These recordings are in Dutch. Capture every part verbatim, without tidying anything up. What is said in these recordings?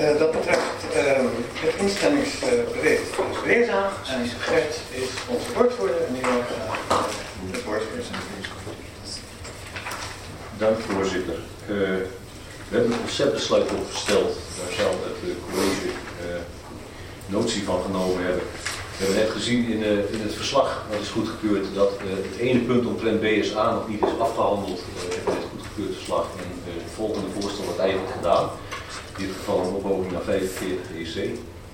Uh, dat betreft uh, het instellingsbericht is leerzaam en Gert is onze woordvoerder en die wordt uh, het woord voor zijn. Dank voorzitter. Uh, we hebben een conceptbesluit opgesteld, daar zal het uh, college uh, notie van genomen hebben. We hebben net gezien in, uh, in het verslag, wat is goedgekeurd, dat uh, het ene punt omtrent B S A nog niet is afgehandeld. Uh, we hebben het goedgekeurd verslag en uh, het volgende voorstel wordt eigenlijk gedaan. In dit geval een opbouwing naar vijfenveertig E C.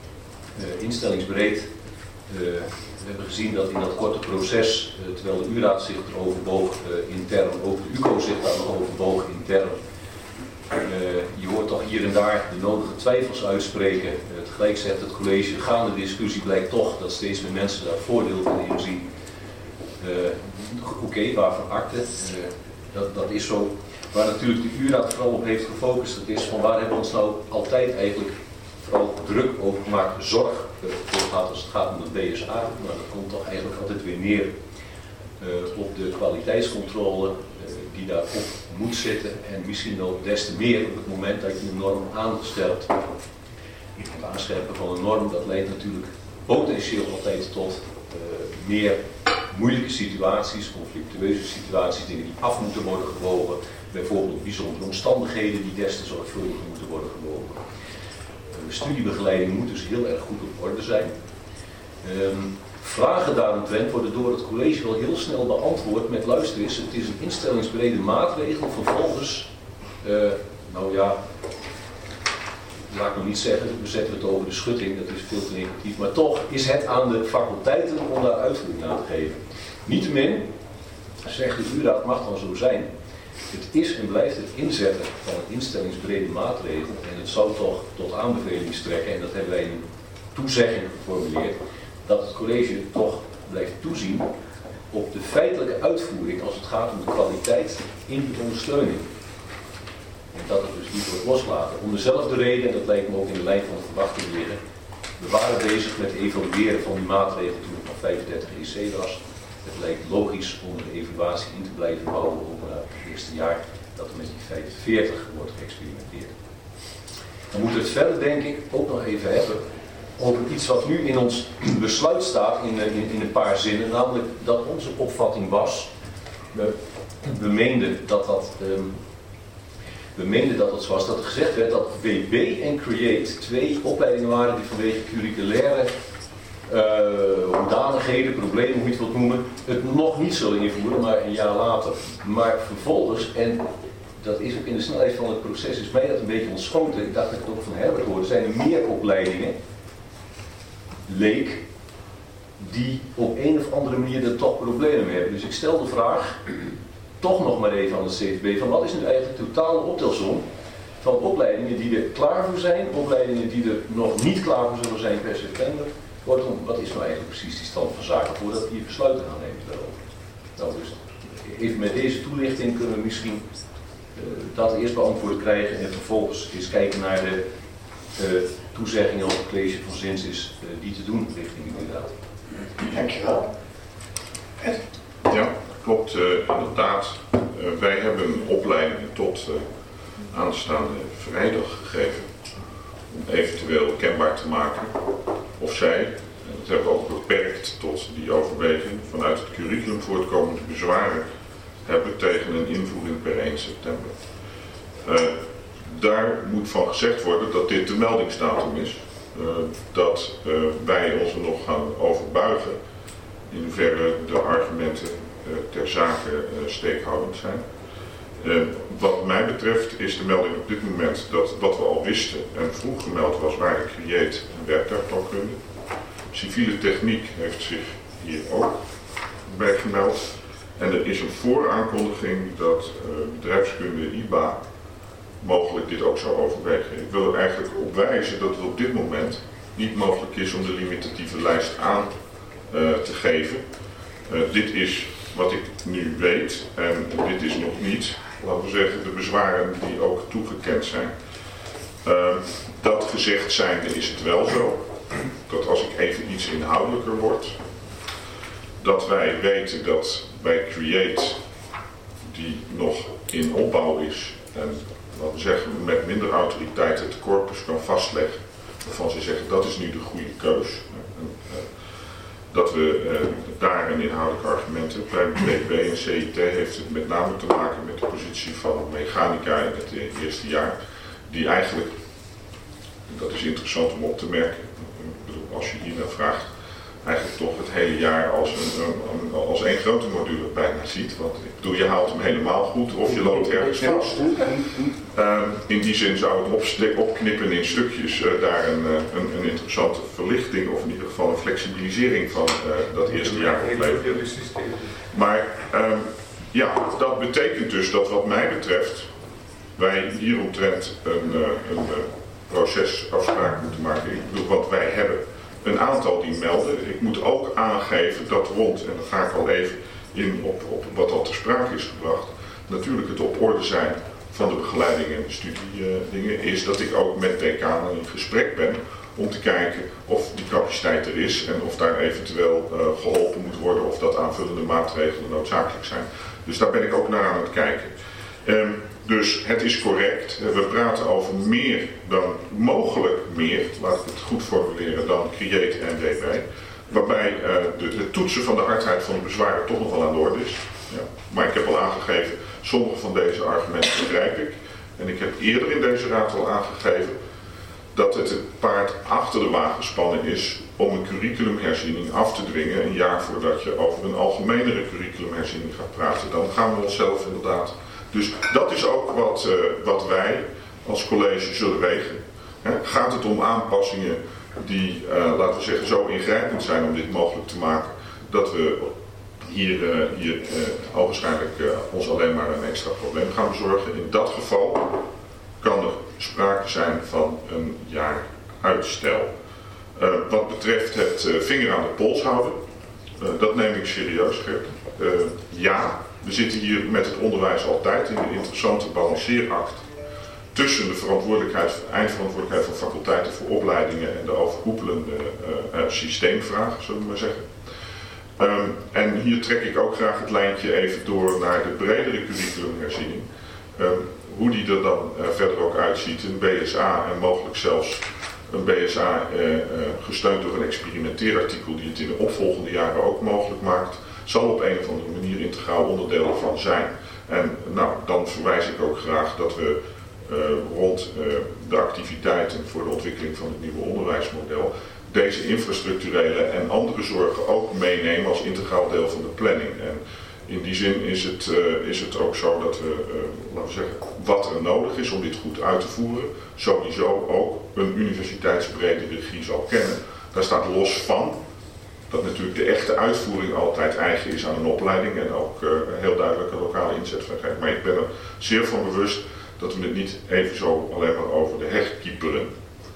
Uh, instellingsbreed. Uh, we hebben gezien dat in dat korte proces, uh, terwijl de U-raad zich erover boog uh, intern, ook de U C O zich daar nog over boog intern. Uh, je hoort toch hier en daar de nodige twijfels uitspreken. Uh, tegelijk zegt het college, gaande discussie blijkt toch dat steeds meer mensen daar voordeel van inzien. Uh, Oké, okay, waarvan akte. Uh, dat, dat is zo. Waar natuurlijk de U-raad vooral op heeft gefocust, dat is van waar hebben we ons nou altijd eigenlijk vooral druk over gemaakt, zorg uh, als het gaat om de B S A, maar dat komt toch eigenlijk altijd weer neer uh, op de kwaliteitscontrole uh, die daarop moet zitten en misschien wel des te meer op het moment dat je een norm aanstelt. Het aanscherpen van een norm, dat leidt natuurlijk potentieel altijd tot uh, meer moeilijke situaties, conflictueuze situaties, dingen die af moeten worden gewogen. Bijvoorbeeld bijzondere omstandigheden die des te zorgvuldig moeten worden gewogen. De studiebegeleiding moet dus heel erg goed op orde zijn. Um, vragen daaromtrent worden door het college wel heel snel beantwoord met luister eens, het is een instellingsbrede maatregel, vervolgens, uh, nou ja, laat ik nog niet zeggen, we zetten het over de schutting, dat is veel te negatief, maar toch is het aan de faculteiten om daar uitvoering aan te geven. Niettemin, zegt de U-raad, mag dan zo zijn. Het is en blijft het inzetten van een instellingsbrede maatregel en het zou toch tot aanbeveling strekken, en dat hebben wij in een toezegging geformuleerd, dat het college toch blijft toezien op de feitelijke uitvoering als het gaat om de kwaliteit in die ondersteuning. En dat het dus niet wordt losgelaten. Om dezelfde reden, en dat lijkt me ook in de lijn van de verwachting liggen, we waren bezig met het evalueren van die maatregel toen het nog vijfendertig E C was. Het lijkt logisch om de evaluatie in te blijven bouwen op uh, het eerste jaar dat er met die vijfenveertig wordt geëxperimenteerd. Dan moeten we het verder, denk ik, ook nog even hebben over iets wat nu in ons besluit staat in, in, in een paar zinnen, namelijk dat onze opvatting was, we, we meenden dat dat, um, we meenden dat het zoals dat gezegd werd, dat W B en Create twee opleidingen waren die vanwege curriculaire Uh, hoedanigheden, problemen, hoe je het wilt noemen, het nog niet zullen invoeren, maar een jaar later. Maar vervolgens, en dat is ook in de snelheid van het proces, is mij dat een beetje ontschoten, ik dacht dat ik het ook van Herbert hoorde, zijn er meer opleidingen, leek, die op een of andere manier er toch problemen mee hebben. Dus ik stel de vraag, toch nog maar even aan de C T B, van wat is nu eigenlijk de totale optelsom van opleidingen die er klaar voor zijn, opleidingen die er nog niet klaar voor zullen zijn per september. Kortom, wat is nou eigenlijk precies die stand van zaken voordat we hier besluiten gaan nemen daarover? Nou, dus even met deze toelichting kunnen we misschien uh, dat eerst beantwoord krijgen en vervolgens eens kijken naar de uh, toezeggingen of het college van zins is uh, die te doen richting de inderdaad. Dankjewel. Ed? Ja, klopt uh, inderdaad. Uh, wij hebben een opleiding tot uh, aanstaande vrijdag gegeven om eventueel kenbaar te maken of zij, en dat hebben we ook beperkt tot die overweging, vanuit het curriculum voortkomende bezwaren hebben tegen een invoering per één september. Uh, daar moet van gezegd worden dat dit de meldingsdatum is. Uh, dat uh, wij ons er nog gaan overbuigen in hoeverre de argumenten uh, ter zake uh, steekhoudend zijn. Uh, wat mij betreft is de melding op dit moment dat wat we al wisten en vroeg gemeld was, waren Create en werktuigtaalkunde. Civiele techniek heeft zich hier ook bij gemeld. En er is een vooraankondiging dat uh, bedrijfskunde I B A mogelijk dit ook zou overwegen. Ik wil er eigenlijk op wijzen dat het op dit moment niet mogelijk is om de limitatieve lijst aan uh, te geven. Uh, dit is wat ik nu weet en dit is nog niet, laten we zeggen, de bezwaren die ook toegekend zijn. Uh, dat gezegd zijnde is het wel zo dat als ik even iets inhoudelijker word, dat wij weten dat bij Create, die nog in opbouw is en laten we zeggen, met minder autoriteit het corpus kan vastleggen. Waarvan ze zeggen dat is nu de goede keus. Dat we uh, daar een inhoudelijke argumenten. Bij B B en C I T heeft het met name te maken met de positie van mechanica in het eerste jaar. Die eigenlijk, dat is interessant om op te merken, ik bedoel, als je hiernaar vraagt, eigenlijk toch het hele jaar als een, een, als één grote module bijna ziet. Want ik bedoel, je haalt hem helemaal goed of je loopt ergens vast. Uh, in die zin zou het opste- opknippen in stukjes uh, daar een, een, een interessante verlichting of in ieder geval een flexibilisering van uh, dat eerste jaar opleveren. Maar um, ja, dat betekent dus dat wat mij betreft wij hieromtrent een, uh, een uh, procesafspraak moeten maken. Ik bedoel, want wij hebben een aantal die melden. Ik moet ook aangeven dat rond, en dan ga ik al even in op, op wat al ter sprake is gebracht, natuurlijk het op orde zijn van de begeleiding en de studiedingen, uh, is dat ik ook met decanen in gesprek ben om te kijken of die capaciteit er is en of daar eventueel uh, geholpen moet worden of dat aanvullende maatregelen noodzakelijk zijn. Dus daar ben ik ook naar aan het kijken. Um, dus het is correct. We praten over meer dan, mogelijk meer, laat ik het goed formuleren, dan Create en D B. Waarbij uh, de, de toetsen van de hardheid van de bezwaren toch nog wel aan de orde is. Ja. Maar ik heb al aangegeven, sommige van deze argumenten begrijp ik. En ik heb eerder in deze raad al aangegeven dat het het paard achter de wagen gespannen is om een curriculumherziening af te dwingen een jaar voordat je over een algemenere curriculumherziening gaat praten. Dan gaan we onszelf inderdaad. Dus dat is ook wat, uh, wat wij als college zullen wegen. He, gaat het om aanpassingen die, uh, laten we zeggen, zo ingrijpend zijn om dit mogelijk te maken, dat we hier, uh, hier uh, al waarschijnlijk uh, ons alleen maar een extra probleem gaan bezorgen. In dat geval kan er sprake zijn van een jaar uitstel. Uh, wat betreft het uh, vinger aan de pols houden, uh, dat neem ik serieus, Gert. Uh, ja, we zitten hier met het onderwijs altijd in een interessante balanceeract tussen de verantwoordelijkheid, eindverantwoordelijkheid van faculteiten voor opleidingen en de overkoepelende uh, uh, systeemvraag, zullen we maar zeggen. Um, en hier trek ik ook graag het lijntje even door naar de bredere curriculumherziening. Um, hoe die er dan uh, verder ook uitziet, een B S A en mogelijk zelfs een B S A uh, uh, gesteund door een experimenteerartikel die het in de opvolgende jaren ook mogelijk maakt, zal op een of andere manier integraal onderdeel van zijn. En nou, dan verwijs ik ook graag dat we uh, rond uh, de activiteiten voor de ontwikkeling van het nieuwe onderwijsmodel deze infrastructurele en andere zorgen ook meenemen als integraal deel van de planning. En in die zin is het, uh, is het ook zo dat we, uh, laten we zeggen, wat er nodig is om dit goed uit te voeren, sowieso ook een universiteitsbrede regie zal kennen. Daar staat los van dat natuurlijk de echte uitvoering altijd eigen is aan een opleiding en ook uh, heel duidelijk een lokale inzet van krijgt. Maar ik ben er zeer van bewust dat we het niet even zo alleen maar over de heg kieperen.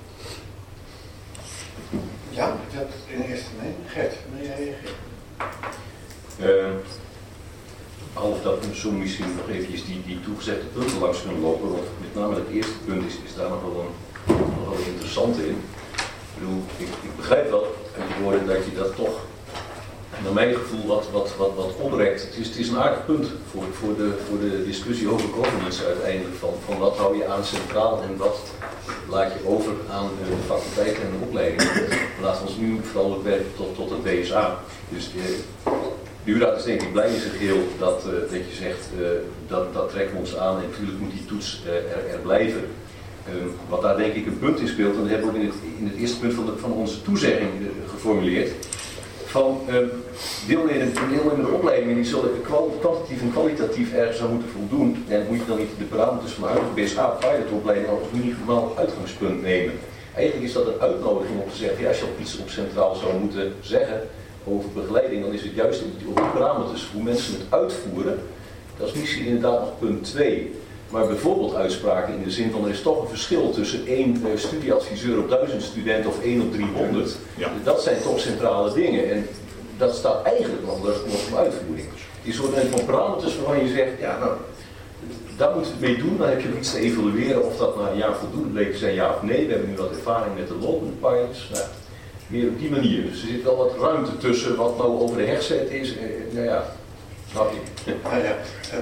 Ja, dat in eerste termijn. Gert, wil jij reageren? Uh, behalve dat we zo misschien nog eventjes die, die toegezegde punten langs kunnen lopen, want met name het eerste punt is, is daar nog wel een, nog wel een interessante in. Ik bedoel, ik, ik begrijp wel uit je woorden dat je dat toch, naar mijn gevoel, wat, wat, wat, wat oprekt. Het is, het is een aardig punt voor, voor, de, voor de discussie over governance uiteindelijk, van, van wat hou je aan centraal en wat laat je over aan de faculteiten en de opleidingen. Laten we ons nu vooral beperken tot, tot het B S A. Dus de, de U R A D is denk ik blij in zijn geheel dat, uh, dat je zegt, uh, dat, dat trekken we ons aan en natuurlijk moet die toets uh, er, er blijven. Um, wat daar denk ik een punt in speelt, en dat hebben we ook in het, in het eerste punt van, de, van onze toezegging uh, geformuleerd, van um, deelnemende opleidingen die zullen kwantitatief en kwalitatief ergens aan moeten voldoen, en moet je dan niet de parameters van de huidige B S A pilotopleiding als minimaal uitgangspunt nemen. Eigenlijk is dat een uitnodiging om te zeggen, ja, als je op iets op centraal zou moeten zeggen over begeleiding, dan is het juist op de parameters, hoe mensen het uitvoeren. Dat is misschien inderdaad nog punt twee. Maar bijvoorbeeld uitspraken in de zin van er is toch een verschil tussen één uh, studieadviseur op duizend studenten of één op driehonderd. Ja. Dat zijn toch centrale dingen. En dat staat eigenlijk nog los van uitvoering. Die soort van parameters waarvan je zegt, ja nou, daar moeten we het mee doen. Dan heb je iets te evalueren of dat na een jaar voldoende bleek te zijn, ja of nee. We hebben nu wat ervaring met de lopende pilots. Nou, meer op die manier. Dus er zit wel wat ruimte tussen wat nou over de heg zet is. Eh, nou ja, snap je. Nou ja, um,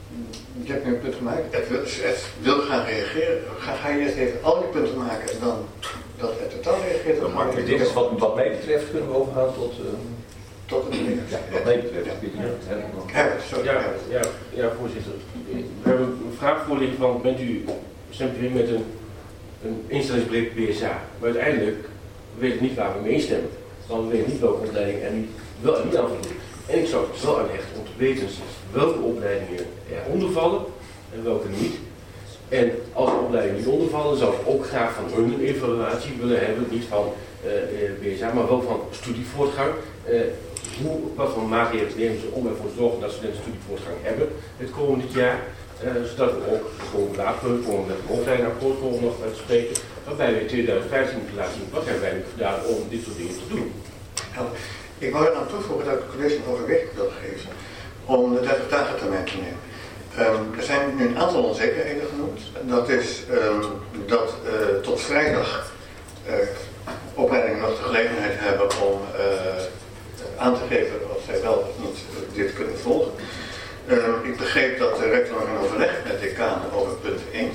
Je hebt nu een punt gemaakt. Het wil, het wil gaan reageren. Ga, ga je eerst even al die punten maken en dan dat het totaal reageert? Dan maak ik dit is wat, wat mij betreft kunnen we overgaan tot... Uh, tot een mening. Ja, wat mij betreft. Ja. Ja. Herbert, sorry. Ja, ja, ja, voorzitter. We hebben een vraag voorliggen van, bent u, stemt u in met een, een instellingsbreed B S A? Maar uiteindelijk weet ik niet waar we mee instemmen. Want we weten niet welke opleiding er niet, wel en niet aan voldoen. En ik zou het wel aan hechten om te weten welke opleidingen er ondervallen en welke niet. En als de opleidingen niet ondervallen, zou ik ook graag van hun een evaluatie willen hebben. Niet van uh, B S A, maar wel van studievoortgang. Uh, hoe, wat voor maatregelen nemen ze om ervoor te zorgen dat studenten studievoortgang hebben het komende jaar. Uh, zodat we ook gewoon later komen met een hoofdlijnakkoord komen nog te spreken. Waarbij we in tweeduizend vijftien moeten laten zien wat hebben wij nu gedaan om dit soort dingen te doen. Ja, ik wou er aan toevoegen dat ik het college een overweging wil geven om de dertig dagen termijn te nemen. Um, er zijn nu een aantal onzekerheden genoemd. Dat is um, dat uh, tot vrijdag uh, opleidingen nog de gelegenheid hebben om uh, aan te geven of zij wel of niet uh, dit kunnen volgen. Um, ik begreep dat de rector nog in overleg met de decanen over punt één.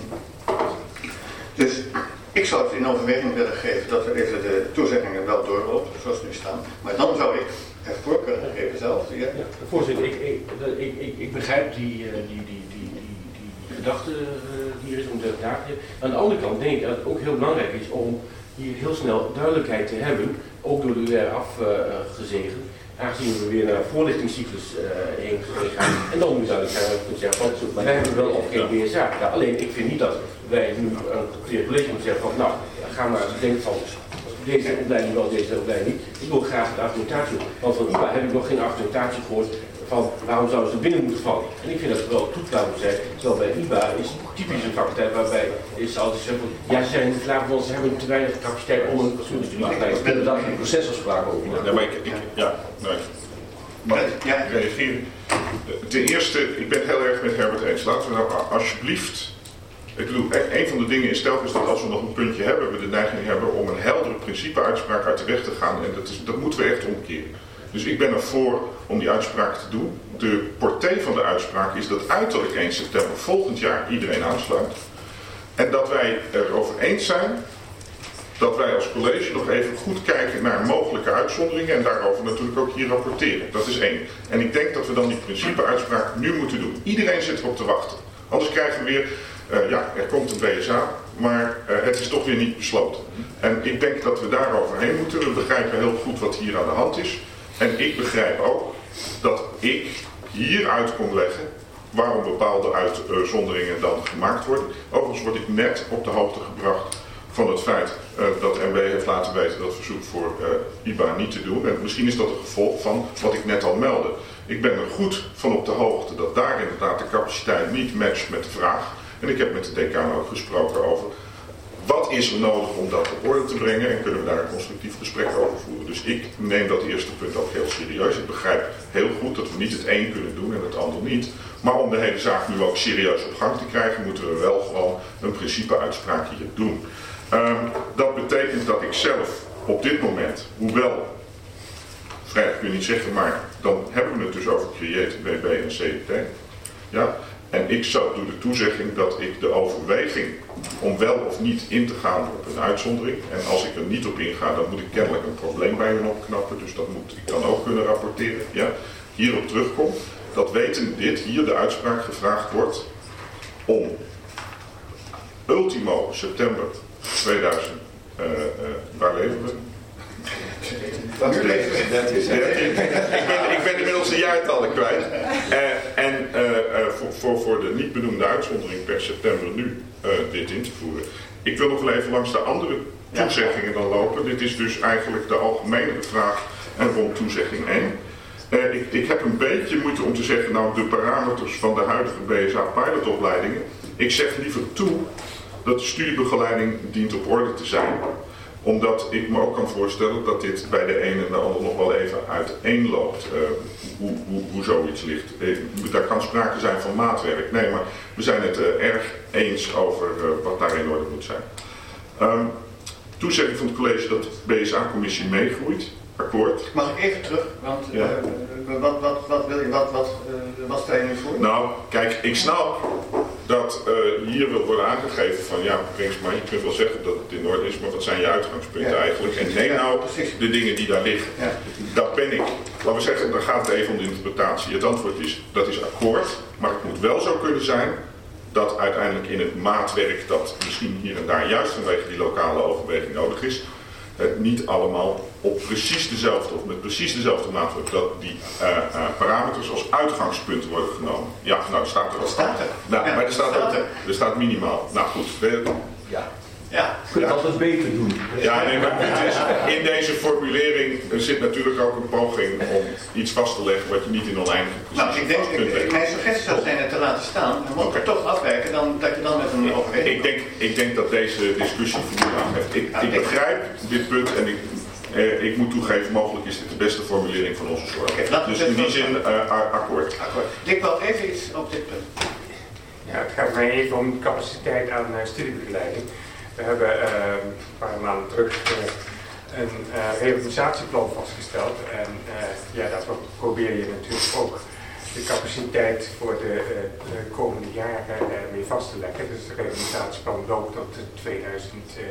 Dus ik zou het in overweging willen geven dat we even de toezeggingen wel doorlopen, zoals ze nu staan. Maar dan zou ik er voorkeur aan geven zelf. Ja. Ja, voorzitter, ik, ik, ik, ik, ik begrijp die, die, die, die, die, die gedachte die er is om de dagen. Aan de andere kant denk ik dat het ook heel belangrijk is om hier heel snel duidelijkheid te hebben, ook door de U R afgezegend. Aangezien we weer naar een voorlichtingscyclus uh, heen gaan. En dan moet duidelijk zijn dat we zeggen van, maar wij hebben wel of geen B S A. Ja, alleen ik vind niet dat wij nu aan het college moeten zeggen van, nou, ga maar denken van deze opleiding wel, deze opleiding niet. Ik wil graag de argumentatie. Want van I B A heb ik nog geen argumentatie gehoord van waarom zouden ze binnen moeten vallen. En ik vind dat het wel toetsbaar moet zijn. Terwijl bij I B A is typisch een faculteit waarbij is altijd zeggen van, ja, ze zijn niet klaar, want ze hebben te weinig capaciteit om een fatsoenlijke studie te leiden. Ik ben er dan geen procesafspraak over. Ja, maar ik, ik, ja, nee. Mag ik Ja. reageren? Ten eerste, ik ben het heel erg met Herbert eens. Laten we nou alsjeblieft, ik bedoel, een van de dingen is telkens dat als we nog een puntje hebben, we de neiging hebben om een heldere principeuitspraak uit de weg te gaan. En dat, is, dat moeten we echt omkeren. Dus ik ben ervoor om die uitspraak te doen. De portée van de uitspraak is dat uiterlijk één september volgend jaar iedereen aansluit. En dat wij erover eens zijn dat wij als college nog even goed kijken naar mogelijke uitzonderingen en daarover natuurlijk ook hier rapporteren. Dat is één. En ik denk dat we dan die principeuitspraak nu moeten doen. Iedereen zit erop te wachten. Anders krijgen we weer, uh, ja, er komt een B S A, maar uh, het is toch weer niet besloten. En ik denk dat we daaroverheen moeten. We begrijpen heel goed wat hier aan de hand is. En ik begrijp ook dat ik hier uit kon leggen waarom bepaalde uitzonderingen dan gemaakt worden. Overigens word ik net op de hoogte gebracht van het feit uh, dat M W heeft laten weten dat verzoek voor uh, I B A niet te doen. En misschien is dat een gevolg van wat ik net al meldde. Ik ben er goed van op de hoogte dat daar inderdaad de capaciteit niet matcht met de vraag. En ik heb met de decaan ook gesproken over wat is er nodig om dat op orde te brengen en kunnen we daar een constructief gesprek over voeren. Dus ik neem dat eerste punt ook heel serieus. Ik begrijp heel goed dat we niet het een kunnen doen en het ander niet. Maar om de hele zaak nu ook serieus op gang te krijgen, moeten we wel gewoon een principeuitspraak hier doen. Um, dat betekent dat ik zelf op dit moment, hoewel, vrijdag kun je niet zeggen, maar dan hebben we het dus over Create, B B en C D T. Ja? En ik zou doe de toezegging dat ik de overweging om wel of niet in te gaan op een uitzondering, en als ik er niet op inga, dan moet ik kennelijk een probleem bij hen opknappen, dus dat moet ik dan ook kunnen rapporteren, ja? Hierop terugkom, dat weten dit, hier de uitspraak gevraagd wordt om ultimo september tweeduizend, uh, uh, waar leven we? Dat nu leven we. Dat is, uh, ik, ben, ik ben inmiddels de jaartallen kwijt. Uh, en uh, uh, voor, voor, voor de niet benoemde uitzondering per september nu uh, dit in te voeren. Ik wil nog wel even langs de andere toezeggingen dan lopen. Dit is dus eigenlijk de algemene vraag en rond toezegging één. Uh, ik, ik heb een beetje moeite om te zeggen, nou de parameters van de huidige B S A pilotopleidingen. Ik zeg liever toe dat de studiebegeleiding dient op orde te zijn. Omdat ik me ook kan voorstellen dat dit bij de ene en de ander nog wel even uiteenloopt. Uh, hoe, hoe, hoe zoiets ligt. Uh, daar kan sprake zijn van maatwerk. Nee, maar we zijn het uh, erg eens over uh, wat daar in orde moet zijn. Um, toezegging van het college dat de B S A-commissie meegroeit. akkoord. Mag ik even terug? Want Ja. uh, wat, wat, wat, wil je, wat, wat, uh, wat stel je nu voor? Nou, kijk, ik snap dat uh, hier wil worden aangegeven van ja, Brinkma, je kunt wel zeggen dat het in orde is, maar wat zijn je uitgangspunten Ja, eigenlijk? En precies. neem Ja, nou precies. de dingen die daar liggen. Ja. Dat ben ik. Laten we zeggen, dan gaat het even om de interpretatie. Het antwoord is, dat is akkoord, maar het moet wel zo kunnen zijn dat uiteindelijk in het maatwerk dat misschien hier en daar juist vanwege die lokale overweging nodig is, het niet allemaal op precies dezelfde of met precies dezelfde maatwerk dat die uh, uh, parameters als uitgangspunt worden genomen. Ja, nou staat er Wat staat er? Nou, Ja, maar er staat, staat er, er. er staat minimaal. Nou goed. We, Ja. Ja. Je kunt Ja. altijd beter doen. ja, nee, maar het is, in deze formulering zit natuurlijk ook een poging om iets vast te leggen wat je niet in oneindige Nou, precisie ik denk, vast kunt ik, leggen. mijn suggestie zou zijn het te laten staan. En mocht Oké. het toch afwijken, dan, dat je dan met een overweging... Ik denk, ik denk dat deze discussie voldoende aangeeft. Ik, ik begrijp dit punt en ik, eh, ik moet toegeven, mogelijk is dit de beste formulering van onze soort. Oké, laten we Dus in die het zin uh, akkoord. Akkoord. Dick wil even iets op dit punt. Ja, het gaat mij even om capaciteit aan uh, studiebegeleiding. We hebben uh, een paar maanden terug uh, een uh, reorganisatieplan vastgesteld en uh, ja, daar probeer je natuurlijk ook de capaciteit voor de, uh, de komende jaren uh, mee vast te leggen. Dus het reorganisatieplan loopt tot tweeduizend, uh,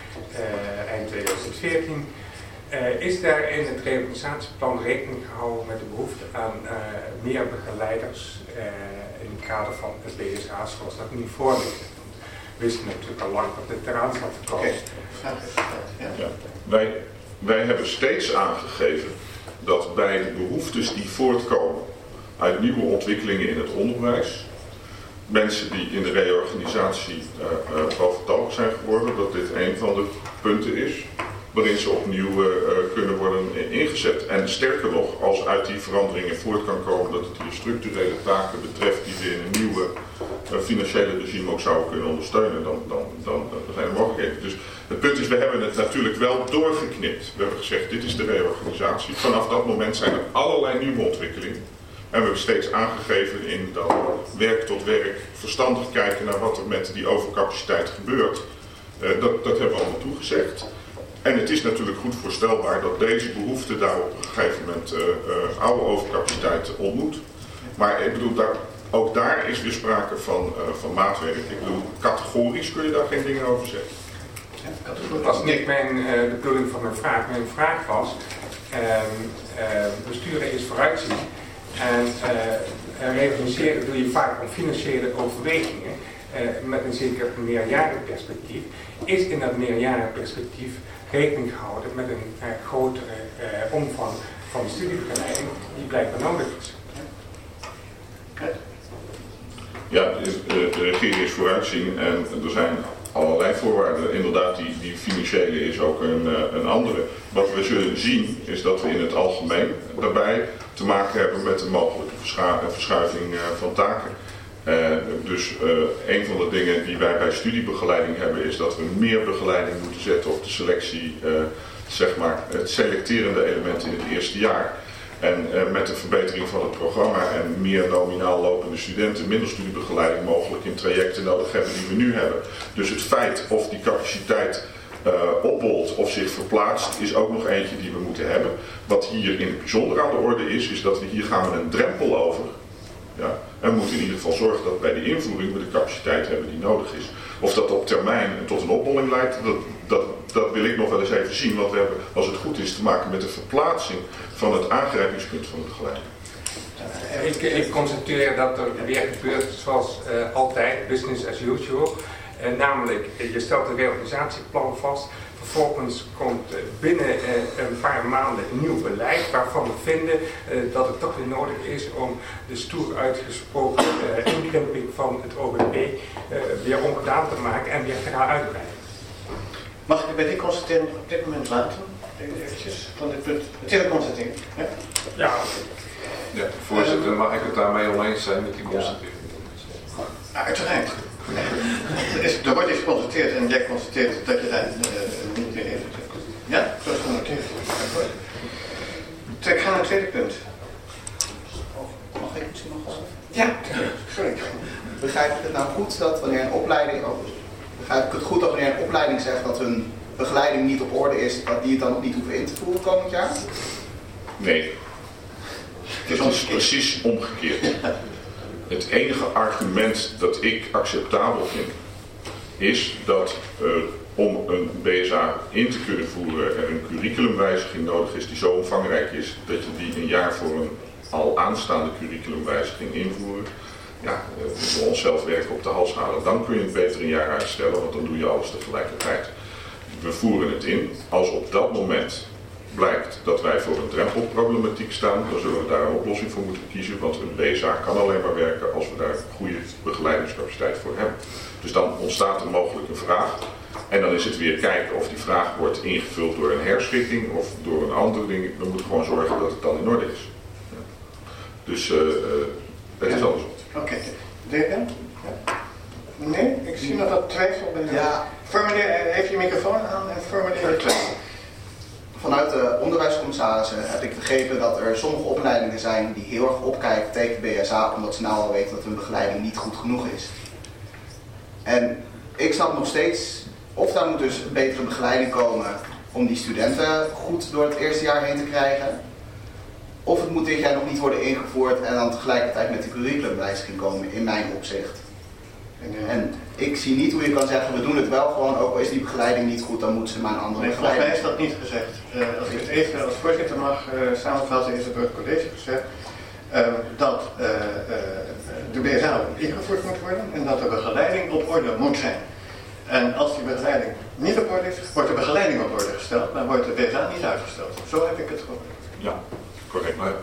uh, eind tweeduizend veertien. Uh, is daar in het reorganisatieplan rekening gehouden met de behoefte aan uh, meer begeleiders uh, in het kader van het B S H zoals dat nu voor ligt? We wisten natuurlijk al lang dat dit eraan zat te komen. Oké, vraag is gesteld. Ja. Ja. Wij, wij hebben steeds aangegeven dat bij de behoeftes die voortkomen uit nieuwe ontwikkelingen in het onderwijs, mensen die in de reorganisatie uh, uh, boventallig zijn geworden, dat dit een van de punten is waarin ze opnieuw uh, kunnen worden ingezet. En sterker nog, als uit die veranderingen voort kan komen dat het hier structurele taken betreft die we in een nieuwe uh, financiële regime ook zouden kunnen ondersteunen, dan, dan, dan, dan zijn er mogelijkheden. Dus het punt is, we hebben het natuurlijk wel doorgeknipt. We hebben gezegd, dit is de reorganisatie. Vanaf dat moment zijn er allerlei nieuwe ontwikkelingen. En we hebben steeds aangegeven in dat werk tot werk verstandig kijken naar wat er met die overcapaciteit gebeurt. Uh, dat, dat hebben we allemaal toegezegd. En het is natuurlijk goed voorstelbaar dat deze behoefte daar op een gegeven moment uh, uh, oude overcapaciteit ontmoet. Maar ik bedoel, daar, ook daar is weer sprake van, uh, van maatwerk. Ik bedoel, categorisch kun je daar geen dingen over zeggen. Ja, Dat was niet mijn, uh, de bedoeling van mijn vraag. Mijn vraag was, uh, uh, besturen is vooruitzien. En uh, reorganiseren doe je vaak om financiële overwegingen uh, met een zeker meerjarenperspectief. Is in dat meerjarenperspectief rekening gehouden met een uh, grotere uh, omvang van de studiebegeleiding die blijkbaar nodig is? Ja, de, de regering is vooruitzien en er zijn allerlei voorwaarden. Inderdaad, die, die financiële is ook een, een andere. Wat we zullen zien is dat we in het algemeen daarbij te maken hebben met een mogelijke verschuiving van taken. Uh, dus uh, een van de dingen die wij bij studiebegeleiding hebben is dat we meer begeleiding moeten zetten op de selectie, uh, zeg maar het selecterende element in het eerste jaar. En uh, met de verbetering van het programma en meer nominaal lopende studenten, minder studiebegeleiding mogelijk in trajecten nodig hebben die we nu hebben. Dus het feit of die capaciteit uh, opbolt of zich verplaatst is ook nog eentje die we moeten hebben. Wat hier in het bijzonder aan de orde is, is dat we hier gaan we een drempel over. Ja, en we moeten in ieder geval zorgen dat bij de invoering we de capaciteit hebben die nodig is. Of dat op termijn tot een opbolling leidt, dat, dat, dat wil ik nog wel eens even zien. Want we hebben, als het goed is, te maken met de verplaatsing van het aangrijpingspunt van de begeleiding. Ik, ik constateer dat er weer gebeurt zoals uh, altijd, business as usual. Uh, namelijk, je stelt een reorganisatieplan vast. Vervolgens komt binnen uh, een paar maanden een nieuw beleid waarvan we vinden uh, dat het toch weer nodig is om de stoer uitgesproken uh, inkrimping van het O B P uh, weer ongedaan te maken en weer te gaan uitbreiden. Mag ik bij dit constateren op dit moment laten? Eventjes van dit punt. Het is een constatering. Ja? Ja. Ja, voorzitter, mag ik het daarmee oneens zijn met die constatering? Ja, uiteraard. Er, is, er wordt iets geconstateerd en jij constateert dat je daar uh, niet meer heeft. Ja, zo is het genoteerd. Ik ga naar het tweede punt. Mag ik misschien nog eens? Ja, sorry. Begrijp ik het nou goed dat wanneer een opleiding, oh, begrijp ik het goed dat wanneer een opleiding zegt dat hun begeleiding niet op orde is, dat die het dan ook niet hoeven in te voeren komend jaar? Nee. Het is precies omgekeerd. Het enige argument dat ik acceptabel vind, is dat uh, om een B S A in te kunnen voeren er een curriculumwijziging nodig is die zo omvangrijk is dat je die een jaar voor een al aanstaande curriculumwijziging invoeren. Ja, we uh, onszelf werken op de hals halen. Dan kun je het beter een jaar uitstellen, want dan doe je alles tegelijkertijd. We voeren het in. Als op dat moment blijkt dat wij voor een drempelproblematiek staan, dan zullen we daar een oplossing voor moeten kiezen, want een B S A kan alleen maar werken als we daar goede begeleidingscapaciteit voor hebben. Dus dan ontstaat er mogelijk een vraag en dan is het weer kijken of die vraag wordt ingevuld door een herschikking of door een ander ding. We moeten gewoon zorgen dat het dan in orde is. Ja. Dus uh, uh, het is alles. Oké, okay. De heer ja? Nee, ik zie nog wat twijfel bij. Ja. Formuleer, heeft je microfoon aan en formuleer je twijfel. Vanuit de onderwijscommissarissen heb ik begrepen dat er sommige opleidingen zijn die heel erg opkijken tegen de B S A omdat ze nou al weten dat hun begeleiding niet goed genoeg is. En ik snap nog steeds, of daar moet dus een betere begeleiding komen om die studenten goed door het eerste jaar heen te krijgen. Of het moet dit jaar nog niet worden ingevoerd en dan tegelijkertijd met de curriculumwijziging komen, in mijn opzicht. En ik zie niet hoe je kan zeggen, we doen het wel gewoon, ook al is die begeleiding niet goed, dan moeten ze maar een andere nee, begeleiding. Volgens mij is dat niet gezegd. Uh, als ik het even als voorzitter mag uh, samenvatten, is het door het college gezegd uh, dat uh, uh, de B S A ingevoerd moet worden en dat de begeleiding op orde moet zijn. En als die begeleiding niet op orde is, wordt de begeleiding op orde gesteld, maar wordt de B S A niet uitgesteld. Zo heb ik het gehoord. Ja, correct. Maar,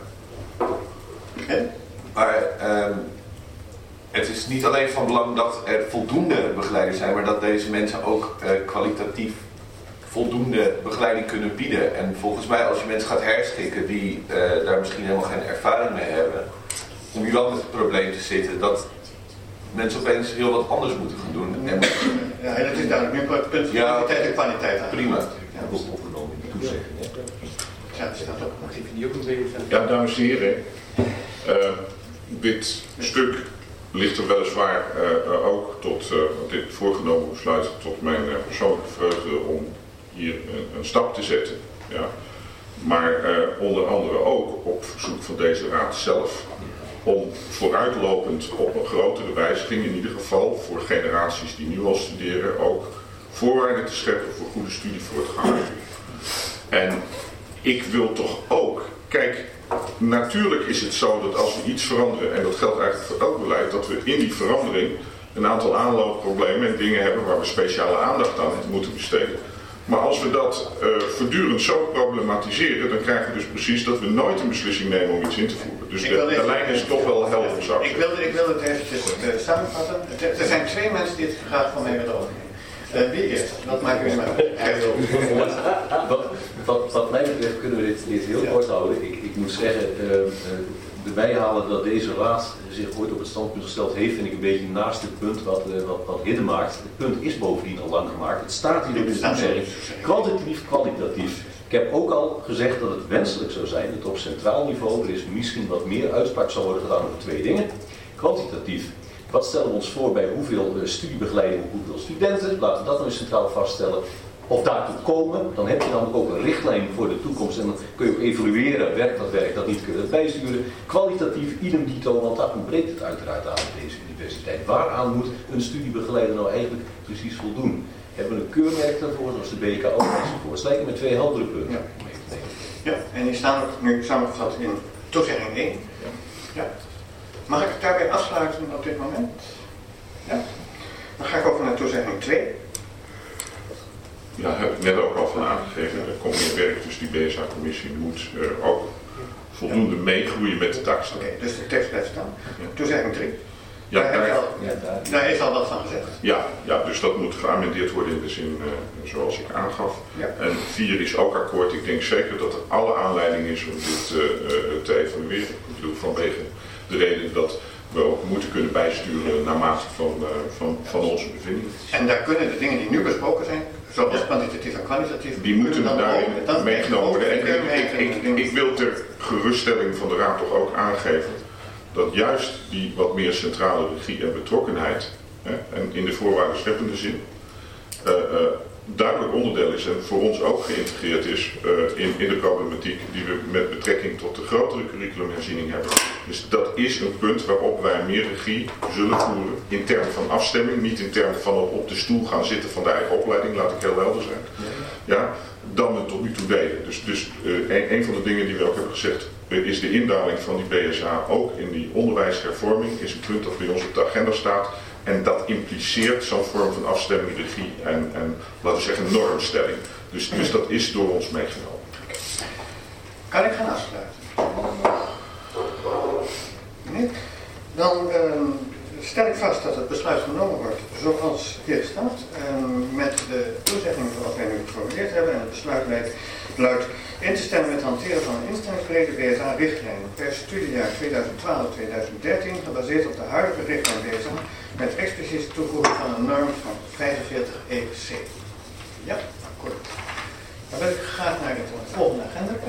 okay. maar um, het is niet alleen van belang dat er voldoende begeleiders zijn, maar dat deze mensen ook uh, kwalitatief voldoende begeleiding kunnen bieden. En volgens mij, als je mensen gaat herschikken die uh, daar misschien helemaal geen ervaring mee hebben, om je wel met het probleem te zitten dat mensen opeens heel wat anders moeten gaan doen. En ja, dat is duidelijk. Nu het punt van ja, kwaliteit en kwaliteit aan. Prima. Dat wordt opgenomen in de toezegging. Ja, dat staat ook. Mag ik die ook een beetje aan? ja, dames en heren, uh, dit stuk ligt er weliswaar uh, ook tot uh, dit voorgenomen besluit tot mijn uh, persoonlijke vreugde om hier een, een stap te zetten. Ja. Maar uh, onder andere ook op verzoek van deze raad zelf om vooruitlopend op een grotere wijziging, in ieder geval voor generaties die nu al studeren, ook voorwaarden te scheppen voor goede studievoortgang. En ik wil toch ook, kijk, natuurlijk is het zo dat als we iets veranderen, en dat geldt eigenlijk voor elk beleid, dat we in die verandering een aantal aanloopproblemen en dingen hebben waar we speciale aandacht aan moeten besteden. Maar als we dat uh, voortdurend zo problematiseren, dan krijgen we dus precies dat we nooit een beslissing nemen om iets in te voeren. Dus de, de lijn is toch wel helder, zou ik ik wil, ik wil het eventjes uh, samenvatten. Er, er zijn twee mensen die het graag van mij willen overnemen. Uh, wie eerst? Dat maakt u maar uit. Wat, wat, wat mij betreft kunnen we dit, dit heel kort houden. Ik, ik moet zeggen, uh, uh, erbij halen dat deze raad zich ooit op het standpunt gesteld heeft, vind ik een beetje naast het punt wat, uh, wat, wat Hidde maakt. Het punt is bovendien al lang gemaakt. Het staat hier in de toezegging. Kwantitatief, kwalitatief. Ik heb ook al gezegd dat het wenselijk zou zijn dat op centraal niveau er is misschien wat meer uitspraak zou worden gedaan over twee dingen. Kwantitatief. Wat stellen we ons voor bij hoeveel uh, studiebegeleiding op hoeveel studenten? Laten we dat nou eens centraal vaststellen. Of daartoe komen, dan heb je dan ook een richtlijn voor de toekomst en dan kun je ook evalueren, werkt dat, werkt dat niet, kun je dat bijsturen. Kwalitatief idem dito, want daar ontbreekt het uiteraard aan deze universiteit. Waaraan moet een studiebegeleider nou eigenlijk precies voldoen? Hebben we een keurmerk daarvoor, zoals de B K O enzovoort? Het lijken me twee heldere punten. Ja. Ja, en die staan ook nu samengevat in toezegging één. Ja. Ja. Mag ik het daarbij afsluiten op dit moment? Ja. Dan ga ik over naar toezegging twee. Ja, daar heb ik net ook al van aangegeven. Er komt meer werk, dus die B S A-commissie moet uh, ook voldoende meegroeien met de tekst. Oké, okay, dus de tekst blijft staan. Ja. Toezegging drie. Ja, daar, daar, al, ja, daar, daar is al wat van gezegd. Ja, ja, dus dat moet geamendeerd worden in de zin uh, zoals ik aangaf. Ja. En vier is ook akkoord. Ik denk zeker dat er alle aanleiding is om dit uh, uh, te evalueren. Ik bedoel, vanwege de reden dat we ook moeten kunnen bijsturen naar mate van, uh, van, van onze bevindingen. En daar kunnen de dingen die nu besproken zijn, zoals ja. kwantitatief en kwalitatief, die moeten dan daarin ook, meegenomen worden. En ik, ik, ik, ik wil ter geruststelling van de Raad toch ook aangeven dat juist die wat meer centrale regie en betrokkenheid, hè, en in de voorwaarden scheppende zin, uh, uh, duidelijk onderdeel is en voor ons ook geïntegreerd is uh, in, in de problematiek die we met betrekking tot de grotere curriculumherziening hebben. Dus dat is een punt waarop wij meer regie zullen voeren in termen van afstemming, niet in termen van op, op de stoel gaan zitten van de eigen opleiding, laat ik heel helder zijn. Ja, dan we tot nu toe deden. Dus, dus uh, een, een van de dingen die we ook hebben gezegd uh, is de indaling van die B S A ook in die onderwijshervorming is een punt dat bij ons op de agenda staat. En dat impliceert zo'n vorm van afstemming, regie en, en laten we zeggen normstelling. Dus, dus dat is door ons meegenomen. Kan ik gaan afsluiten? Nee? Dan uh, stel ik vast dat het besluit genomen wordt zoals hier staat. Uh, met de toezegging zoals wij nu geformuleerd hebben. En het besluit luidt in te stemmen met het hanteren van een instellingsbrede B S A-richtlijn per studiejaar tweeduizend twaalf tot tweeduizend dertien, gebaseerd op de huidige richtlijn B S A, met expliciete toevoeging van een norm van vijfenveertig E C. Ja, akkoord. Dan wil ik graag naar het volgende agenda.